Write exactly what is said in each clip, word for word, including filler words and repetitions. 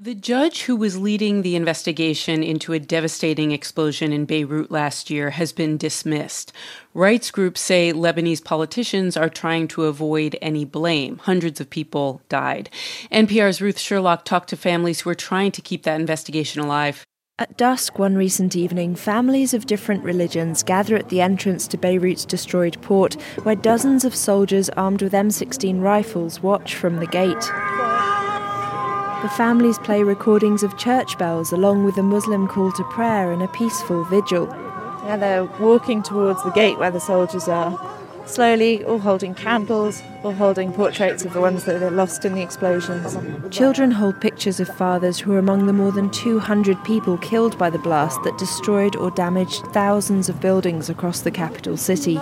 The judge who was leading the investigation into a devastating explosion in Beirut last year has been dismissed. Rights groups say Lebanese politicians are trying to avoid any blame. Hundreds of people died. N P R's Ruth Sherlock talked to families who are trying to keep that investigation alive. At dusk one recent evening, families of different religions gather at the entrance to Beirut's destroyed port, where dozens of soldiers armed with M sixteen rifles watch from the gate. The families play recordings of church bells along with a Muslim call to prayer and a peaceful vigil. Yeah, they're walking towards the gate where the soldiers are, slowly, all holding candles, all holding portraits of the ones that are lost in the explosions. Children hold pictures of fathers who are among the more than two hundred people killed by the blast that destroyed or damaged thousands of buildings across the capital city.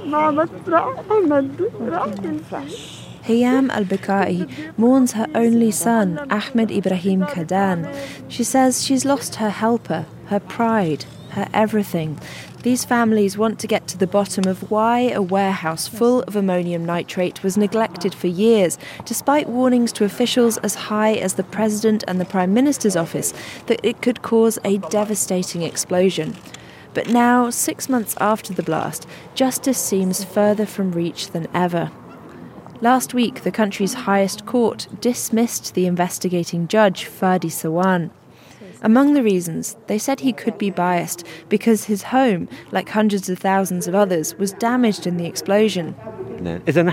Hayam al-Bikai mourns her only son, Ahmed Ibrahim Kadan. She says she's lost her helper, her pride, her everything. These families want to get to the bottom of why a warehouse full of ammonium nitrate was neglected for years, despite warnings to officials as high as the President and the Prime Minister's office that it could cause a devastating explosion. But now, six months after the blast, justice seems further from reach than ever. Last week, the country's highest court dismissed the investigating judge, Fadi Sawan. Among the reasons, they said he could be biased because his home, like hundreds of thousands of others, was damaged in the explosion. Ibrahim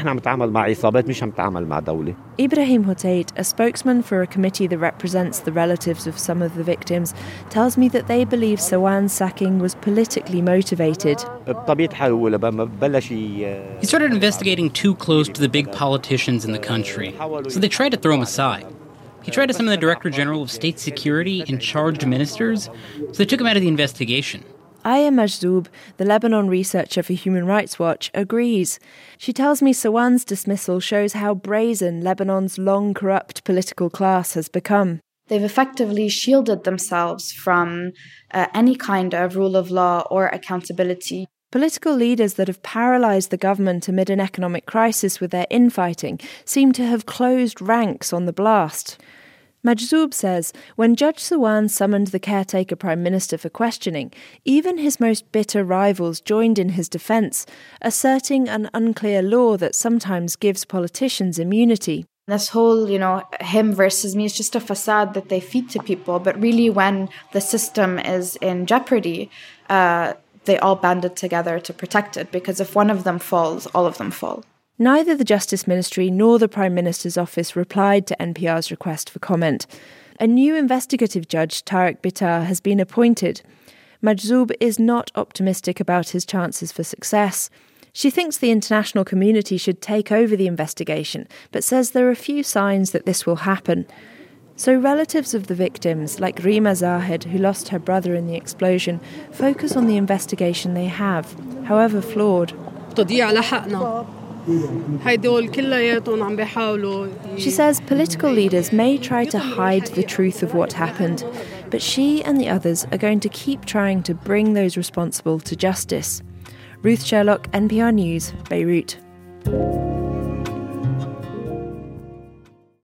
Hotait, a spokesman for a committee that represents the relatives of some of the victims, tells me that they believe Sawan's sacking was politically motivated. He started investigating too close to the big politicians in the country, so they tried to throw him aside. He tried to summon the Director General of State Security and charged ministers, so they took him out of the investigation. Aya Majzoub, the Lebanon researcher for Human Rights Watch, agrees. She tells me Sawan's dismissal shows how brazen Lebanon's long corrupt political class has become. They've effectively shielded themselves from uh, any kind of rule of law or accountability. Political leaders that have paralysed the government amid an economic crisis with their infighting seem to have closed ranks on the blast. Majzoub says when Judge Sawan summoned the caretaker Prime Minister for questioning, even his most bitter rivals joined in his defence, asserting an unclear law that sometimes gives politicians immunity. This whole, you know, him versus me is just a facade that they feed to people, but really when the system is in jeopardy, uh, they all banded together to protect it, because if one of them falls, all of them fall. Neither the Justice Ministry nor the Prime Minister's office replied to N P R's request for comment. A new investigative judge, Tariq Bitar, has been appointed. Majzoub is not optimistic about his chances for success. She thinks the international community should take over the investigation, but says there are few signs that this will happen. So relatives of the victims, like Rima Zahed, who lost her brother in the explosion, focus on the investigation they have, however flawed. She says political leaders may try to hide the truth of what happened, but she and the others are going to keep trying to bring those responsible to justice. Ruth Sherlock, N P R News, Beirut.